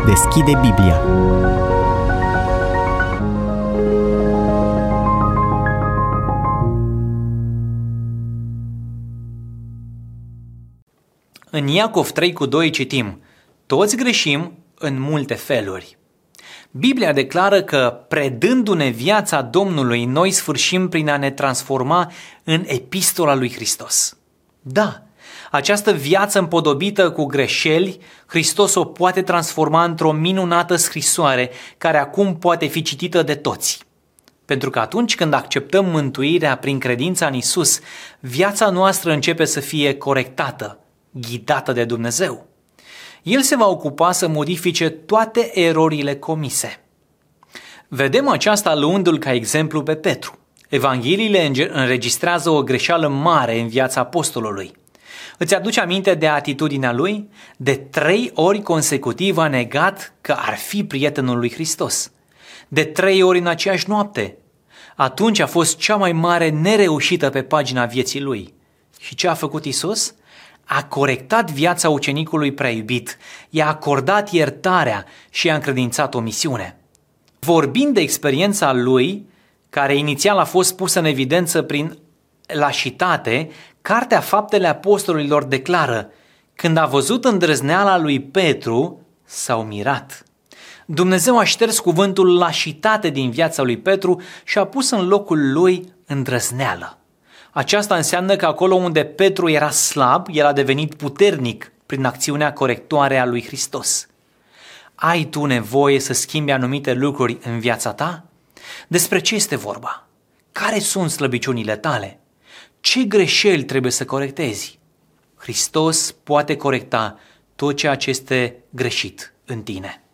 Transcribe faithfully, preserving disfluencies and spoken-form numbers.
deschide Biblia. În Iacov trei cu doi citim: toți greșim în multe feluri. Biblia declară că, predându-ne viața Domnului, noi sfârșim prin a ne transforma în epistola lui Hristos. Da, această viață împodobită cu greșeli, Hristos o poate transforma într-o minunată scrisoare care acum poate fi citită de toți. Pentru că atunci când acceptăm mântuirea prin credința în Isus, viața noastră începe să fie corectată, ghidată de Dumnezeu. El se va ocupa să modifice toate erorile comise. Vedem aceasta luându-l ca exemplu pe Petru. Evangheliile înregistrează o greșeală mare în viața apostolului. Îți aduce aminte de atitudinea lui? De trei ori consecutiv a negat că ar fi prietenul lui Hristos. De trei ori în aceeași noapte. Atunci a fost cea mai mare nereușită pe pagina vieții lui. Și ce a făcut Isus? A corectat viața ucenicului prea iubit, i-a acordat iertarea și i-a încredințat o misiune. Vorbind de experiența lui, care inițial a fost pusă în evidență prin lașitate, Cartea Faptele Apostolilor declară: când a văzut îndrăzneala lui Petru, s-au mirat. Dumnezeu a șters cuvântul lașitate din viața lui Petru și a pus în locul lui îndrăzneală. Aceasta înseamnă că acolo unde Petru era slab, el a devenit puternic prin acțiunea corectoare a lui Hristos. Ai tu nevoie să schimbi anumite lucruri în viața ta? Despre ce este vorba? Care sunt slăbiciunile tale? Ce greșeli trebuie să corectezi? Hristos poate corecta tot ceea ce este greșit în tine.